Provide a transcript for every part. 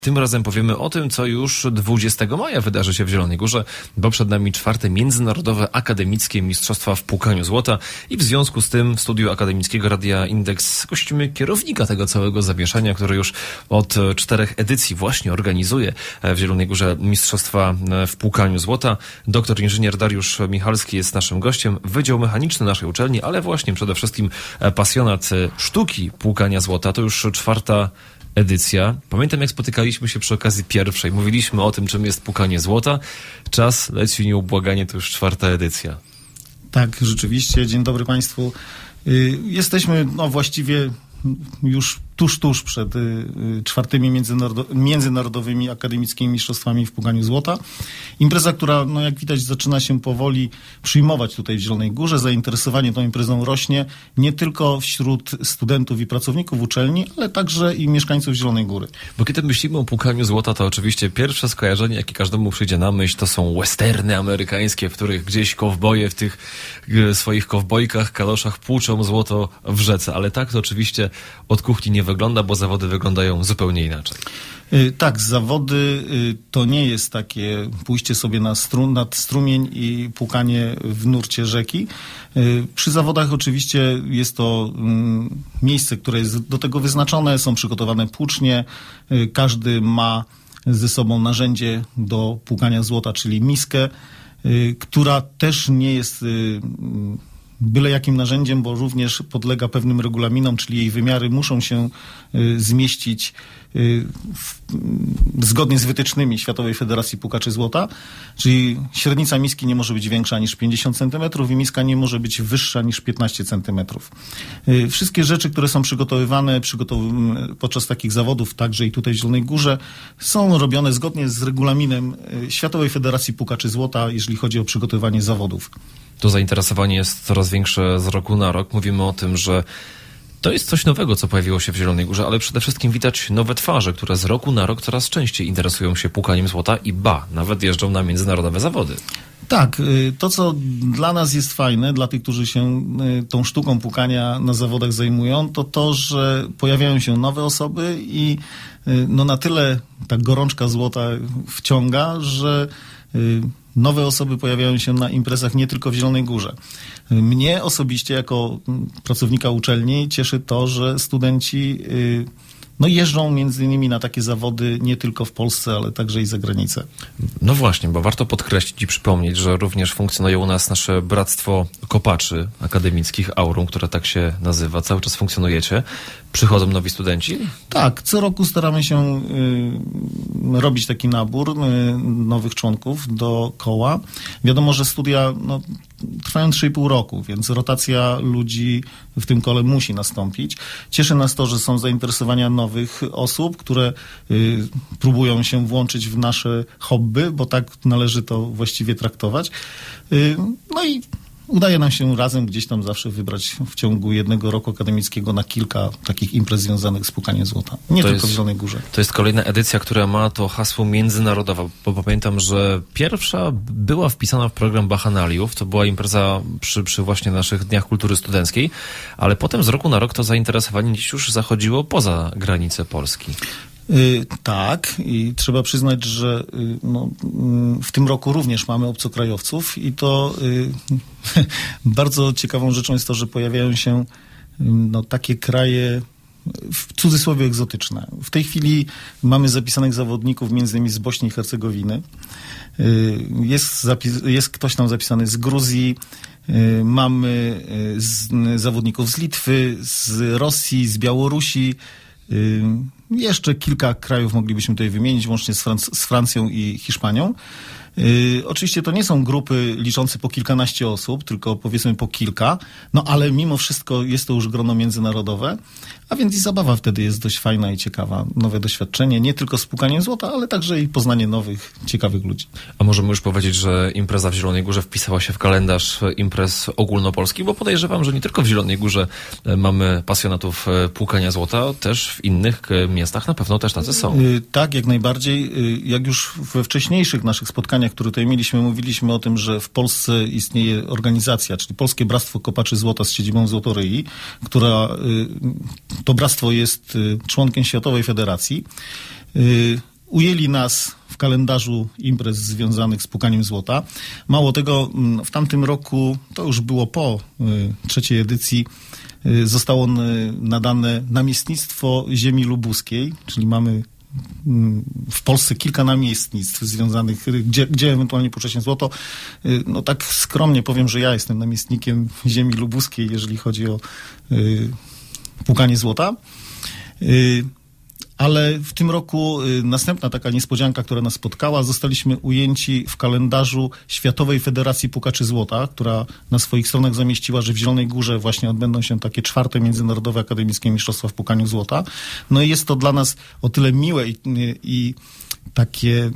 Tym razem powiemy o tym, co już 20 maja wydarzy się w Zielonej Górze, bo przed nami 4. Międzynarodowe Akademickie Mistrzostwa w Płukaniu Złota i w związku z tym w studiu akademickiego Radia Indeks gościmy kierownika tego całego zamieszania, który już od 4 edycji właśnie organizuje w Zielonej Górze Mistrzostwa w Płukaniu Złota. Doktor inżynier Dariusz Michalski jest naszym gościem, Wydział Mechaniczny naszej uczelni, ale właśnie przede wszystkim pasjonat sztuki płukania złota. To już 4. edycja. Pamiętam, jak spotykaliśmy się przy okazji pierwszej. Mówiliśmy o tym, czym jest płukanie złota. Czas leci nieubłaganie, to już 4. edycja. Tak, rzeczywiście. Dzień dobry Państwu. Jesteśmy właściwie już tuż przed 4. Międzynarodowymi Akademickimi Mistrzostwami w Płukaniu Złota. Impreza, która, jak widać, zaczyna się powoli przyjmować tutaj w Zielonej Górze. Zainteresowanie tą imprezą rośnie nie tylko wśród studentów i pracowników uczelni, ale także i mieszkańców Zielonej Góry. Bo kiedy myślimy o płukaniu złota, to oczywiście pierwsze skojarzenie, jakie każdemu przyjdzie na myśl, to są westerny amerykańskie, w których gdzieś kowboje w tych swoich kowbojkach, kaloszach płuczą złoto w rzece. Ale tak to oczywiście od kuchni nie wygląda, bo zawody wyglądają zupełnie inaczej. Tak, zawody to nie jest takie pójście sobie nad strumień i płukanie w nurcie rzeki. Przy zawodach oczywiście jest to miejsce, które jest do tego wyznaczone, są przygotowane płucznie, każdy ma ze sobą narzędzie do płukania złota, czyli miskę, która też nie jest byle jakim narzędziem, bo również podlega pewnym regulaminom, czyli jej wymiary muszą się zmieścić zgodnie z wytycznymi Światowej Federacji Płukaczy Złota, czyli średnica miski nie może być większa niż 50 cm i miska nie może być wyższa niż 15 cm. Wszystkie rzeczy, które są przygotowywane podczas takich zawodów, także i tutaj w Zielonej Górze, są robione zgodnie z regulaminem Światowej Federacji Płukaczy Złota, jeżeli chodzi o przygotowywanie zawodów. To zainteresowanie jest coraz większe z roku na rok. Mówimy o tym, że to jest coś nowego, co pojawiło się w Zielonej Górze, ale przede wszystkim widać nowe twarze, które z roku na rok coraz częściej interesują się płukaniem złota i nawet jeżdżą na międzynarodowe zawody. Tak, to co dla nas jest fajne, dla tych, którzy się tą sztuką płukania na zawodach zajmują, to, że pojawiają się nowe osoby i na tyle ta gorączka złota wciąga, że nowe osoby pojawiają się na imprezach nie tylko w Zielonej Górze. Mnie osobiście jako pracownika uczelni cieszy to, że studenci jeżdżą między innymi na takie zawody nie tylko w Polsce, ale także i za granicę. No właśnie, bo warto podkreślić i przypomnieć, że również funkcjonuje u nas nasze Bractwo Kopaczy Akademickich, Aurum, które tak się nazywa. Cały czas funkcjonujecie. Przychodzą nowi studenci? Tak, co roku staramy się robić taki nabór nowych członków do koła. Wiadomo, że studia trwają 3,5 roku, więc rotacja ludzi w tym kole musi nastąpić. Cieszy nas to, że są zainteresowania nowych osób, które próbują się włączyć w nasze hobby, bo tak należy to właściwie traktować. I udaje nam się razem gdzieś tam zawsze wybrać w ciągu jednego roku akademickiego na kilka takich imprez związanych z płukaniem złota. Nie tylko w Zielonej Górze. To jest kolejna edycja, która ma to hasło międzynarodowe, bo pamiętam, że pierwsza była wpisana w program Bacchanaliów. To była impreza przy właśnie naszych Dniach Kultury Studenckiej, ale potem z roku na rok to zainteresowanie dziś już zachodziło poza granice Polski. Tak, i trzeba przyznać, że w tym roku również mamy obcokrajowców i to bardzo ciekawą rzeczą jest to, że pojawiają się takie kraje w cudzysłowie egzotyczne. W tej chwili mamy zapisanych zawodników między innymi z Bośni i Hercegowiny. Jest ktoś tam zapisany z Gruzji. Mamy zawodników z Litwy, z Rosji, z Białorusi. Jeszcze kilka krajów moglibyśmy tutaj wymienić, łącznie z Francją i Hiszpanią. Oczywiście to nie są grupy liczące po kilkanaście osób, tylko powiedzmy po kilka, ale mimo wszystko jest to już grono międzynarodowe, a więc i zabawa wtedy jest dość fajna i ciekawa. Nowe doświadczenie, nie tylko z płukaniem złota, ale także i poznanie nowych, ciekawych ludzi. A możemy już powiedzieć, że impreza w Zielonej Górze wpisała się w kalendarz imprez ogólnopolskich, bo podejrzewam, że nie tylko w Zielonej Górze mamy pasjonatów płukania złota, też w innych miastach na pewno też tacy są. Tak, jak najbardziej. Jak już we wcześniejszych naszych spotkaniach, które tutaj mieliśmy, mówiliśmy o tym, że w Polsce istnieje organizacja, czyli Polskie Bractwo Kopaczy Złota z siedzibą w Złotoryi, która to bractwo jest członkiem Światowej Federacji. ujęli nas w kalendarzu imprez związanych z pukaniem złota. Mało tego, w tamtym roku, to już było po trzeciej edycji, zostało nadane namiestnictwo ziemi lubuskiej, czyli mamy w Polsce kilka namiestnictw związanych, gdzie ewentualnie puszcza się złoto. No tak skromnie powiem, że ja jestem namiestnikiem ziemi lubuskiej, jeżeli chodzi o płukanie złota. Ale w tym roku następna taka niespodzianka, która nas spotkała, zostaliśmy ujęci w kalendarzu Światowej Federacji Pukaczy Złota, która na swoich stronach zamieściła, że w Zielonej Górze właśnie odbędą się takie 4. Międzynarodowe Akademickie Mistrzostwa w Płukaniu Złota. No i jest to dla nas o tyle miłe i takie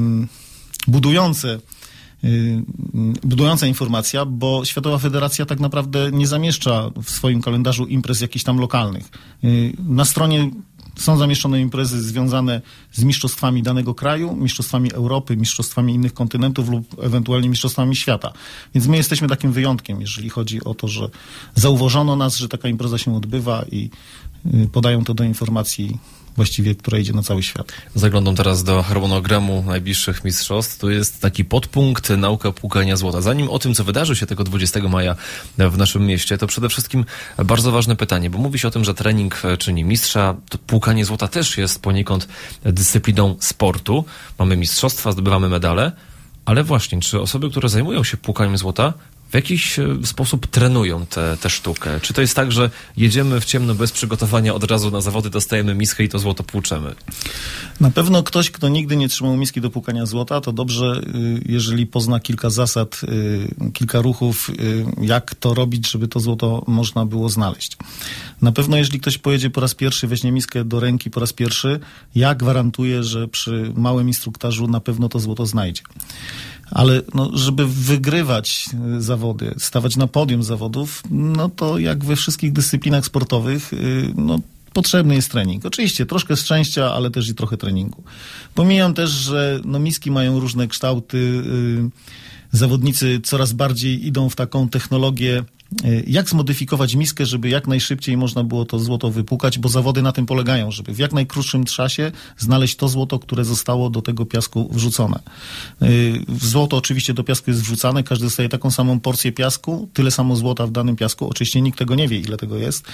budująca informacja, bo Światowa Federacja tak naprawdę nie zamieszcza w swoim kalendarzu imprez jakichś tam lokalnych. Na stronie są zamieszczone imprezy związane z mistrzostwami danego kraju, mistrzostwami Europy, mistrzostwami innych kontynentów lub ewentualnie mistrzostwami świata. Więc my jesteśmy takim wyjątkiem, jeżeli chodzi o to, że zauważono nas, że taka impreza się odbywa i podają to do informacji właściwie, która idzie na cały świat. Zaglądam teraz do harmonogramu najbliższych mistrzostw. Tu jest taki podpunkt nauka płukania złota. Zanim o tym, co wydarzy się tego 20 maja w naszym mieście, to przede wszystkim bardzo ważne pytanie, bo mówi się o tym, że trening czyni mistrza. To płukanie złota też jest poniekąd dyscypliną sportu. Mamy mistrzostwa, zdobywamy medale, ale właśnie, czy osoby, które zajmują się płukaniem złota, w jakiś sposób trenują tę sztukę? Czy to jest tak, że jedziemy w ciemno bez przygotowania od razu na zawody, dostajemy miskę i to złoto płuczemy? Na pewno ktoś, kto nigdy nie trzymał miski do płukania złota, to dobrze, jeżeli pozna kilka zasad, kilka ruchów, jak to robić, żeby to złoto można było znaleźć. Na pewno, jeżeli ktoś pojedzie po raz pierwszy, weźmie miskę do ręki po raz pierwszy, ja gwarantuję, że przy małym instruktażu na pewno to złoto znajdzie. Ale żeby wygrywać zawody, stawać na podium zawodów, no to jak we wszystkich dyscyplinach sportowych, potrzebny jest trening. Oczywiście troszkę szczęścia, ale też i trochę treningu. Pomijam też, że miski mają różne kształty, zawodnicy coraz bardziej idą w taką technologię, jak zmodyfikować miskę, żeby jak najszybciej można było to złoto wypłukać, bo zawody na tym polegają, żeby w jak najkrótszym czasie znaleźć to złoto, które zostało do tego piasku wrzucone. Złoto oczywiście do piasku jest wrzucane, każdy dostaje taką samą porcję piasku, tyle samo złota w danym piasku, oczywiście nikt tego nie wie, ile tego jest,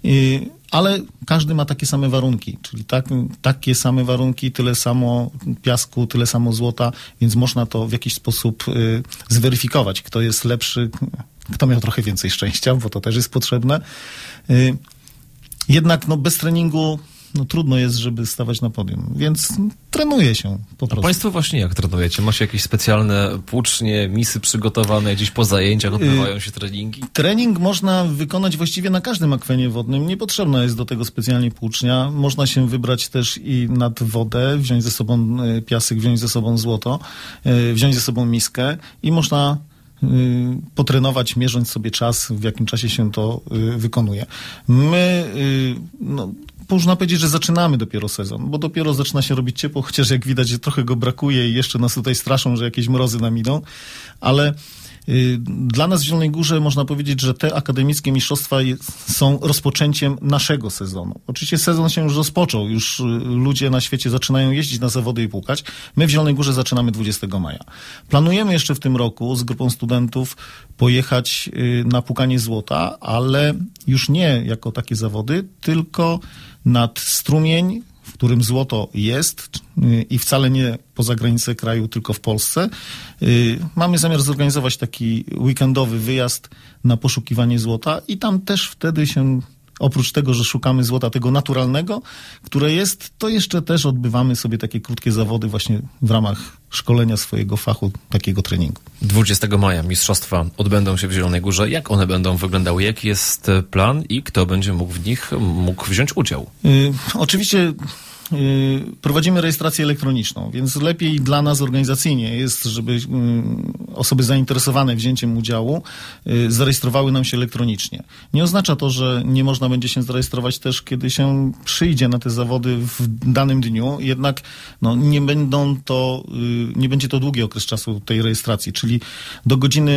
ale każdy ma takie same warunki, czyli takie same warunki, tyle samo piasku, tyle samo złota, więc można to w jakiś sposób zweryfikować, kto jest lepszy, kto miał trochę więcej szczęścia, bo to też jest potrzebne. Jednak bez treningu trudno jest, żeby stawać na podium, więc trenuje się po prostu. A państwo właśnie jak trenujecie? Macie jakieś specjalne płucznie, misy przygotowane, gdzieś po zajęciach odbywają się treningi? Trening można wykonać właściwie na każdym akwenie wodnym. Nie potrzebna jest do tego specjalnie płucznia. Można się wybrać też i nad wodę, wziąć ze sobą piasek, wziąć ze sobą złoto, wziąć ze sobą miskę i można potrenować, mierząc sobie czas, w jakim czasie się to wykonuje. My, można powiedzieć, że zaczynamy dopiero sezon, bo dopiero zaczyna się robić ciepło, chociaż jak widać, że trochę go brakuje i jeszcze nas tutaj straszą, że jakieś mrozy nam idą, ale dla nas w Zielonej Górze można powiedzieć, że te akademickie mistrzostwa są rozpoczęciem naszego sezonu. Oczywiście sezon się już rozpoczął, już ludzie na świecie zaczynają jeździć na zawody i płukać. My w Zielonej Górze zaczynamy 20 maja. Planujemy jeszcze w tym roku z grupą studentów pojechać na płukanie złota, ale już nie jako takie zawody, tylko nad strumień, w którym złoto jest i wcale nie poza granicę kraju, tylko w Polsce. Mamy zamiar zorganizować taki weekendowy wyjazd na poszukiwanie złota i tam też wtedy się, oprócz tego, że szukamy złota tego naturalnego, które jest, to jeszcze też odbywamy sobie takie krótkie zawody właśnie w ramach szkolenia swojego fachu, takiego treningu. 20 maja mistrzostwa odbędą się w Zielonej Górze. Jak one będą wyglądały? Jaki jest plan i kto będzie mógł w nich wziąć udział? Oczywiście prowadzimy rejestrację elektroniczną, więc lepiej dla nas organizacyjnie jest, żeby osoby zainteresowane wzięciem udziału zarejestrowały nam się elektronicznie. Nie oznacza to, że nie można będzie się zarejestrować też, kiedy się przyjdzie na te zawody w danym dniu, jednak nie będzie to długi okres czasu tej rejestracji, czyli do godziny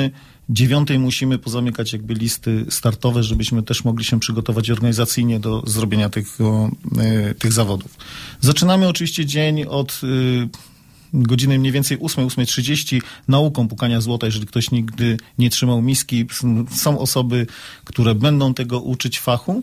9 musimy pozamykać jakby listy startowe, żebyśmy też mogli się przygotować organizacyjnie do zrobienia tych zawodów. Zaczynamy oczywiście dzień od godziny mniej więcej 8:30 nauką pukania złota, jeżeli ktoś nigdy nie trzymał miski. Są osoby, które będą tego uczyć fachu.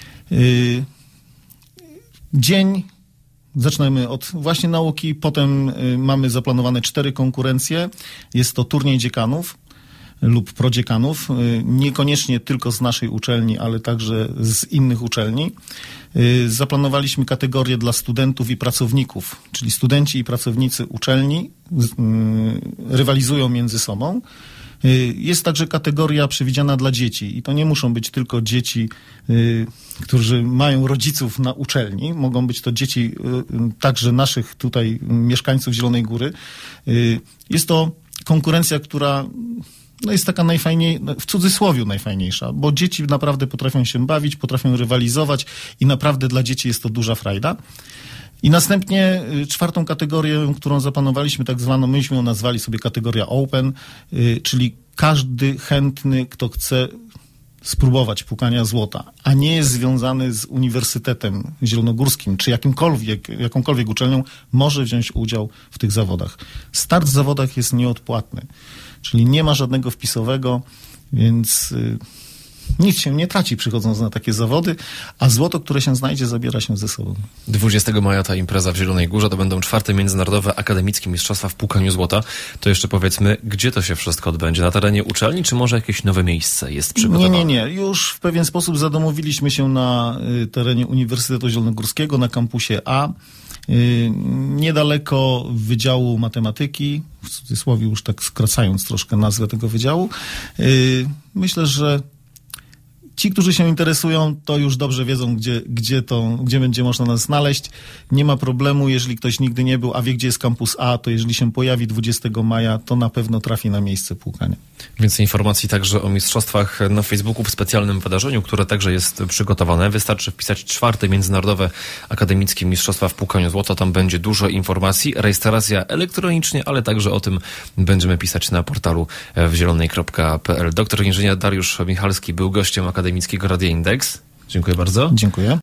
Dzień zaczynamy od właśnie nauki, potem mamy zaplanowane 4 konkurencje. Jest to turniej dziekanów lub prodziekanów, niekoniecznie tylko z naszej uczelni, ale także z innych uczelni. Zaplanowaliśmy kategorie dla studentów i pracowników, czyli studenci i pracownicy uczelni rywalizują między sobą. Jest także kategoria przewidziana dla dzieci i to nie muszą być tylko dzieci, którzy mają rodziców na uczelni. Mogą być to dzieci także naszych tutaj mieszkańców Zielonej Góry. Jest to konkurencja, która jest taka w cudzysłowie najfajniejsza, bo dzieci naprawdę potrafią się bawić, potrafią rywalizować i naprawdę dla dzieci jest to duża frajda. I następnie 4. kategorię, którą zaplanowaliśmy, tak zwaną, myśmy ją nazwali sobie kategoria Open, czyli każdy chętny, kto chce spróbować pukania złota, a nie jest związany z Uniwersytetem Zielonogórskim, czy jakąkolwiek uczelnią, może wziąć udział w tych zawodach. Start w zawodach jest nieodpłatny, czyli nie ma żadnego wpisowego, więc nic się nie traci przychodząc na takie zawody, a złoto, które się znajdzie, zabiera się ze sobą. 20 maja ta impreza w Zielonej Górze, to będą 4. Międzynarodowe Akademickie Mistrzostwa w Pukaniu Złota. To jeszcze powiedzmy, gdzie to się wszystko odbędzie? Na terenie uczelni, czy może jakieś nowe miejsce jest przygotowane? Nie. Już w pewien sposób zadomowiliśmy się na terenie Uniwersytetu Zielonogórskiego, na kampusie A, niedaleko Wydziału Matematyki, w cudzysłowie już tak skracając troszkę nazwę tego wydziału. Myślę, że ci, którzy się interesują, to już dobrze wiedzą, gdzie będzie można nas znaleźć. Nie ma problemu, jeżeli ktoś nigdy nie był, a wie, gdzie jest kampus A, to jeżeli się pojawi 20 maja, to na pewno trafi na miejsce płukania. Więcej informacji także o mistrzostwach na Facebooku w specjalnym wydarzeniu, które także jest przygotowane. Wystarczy wpisać 4. Międzynarodowe Akademickie Mistrzostwa w Pukaniu Złota. Tam będzie dużo informacji. Rejestracja elektronicznie, ale także o tym będziemy pisać na portalu wzielonej.pl. Doktor inżynier Dariusz Michalski był gościem Akademickiego Radia Indeks. Dziękuję bardzo. Dziękuję.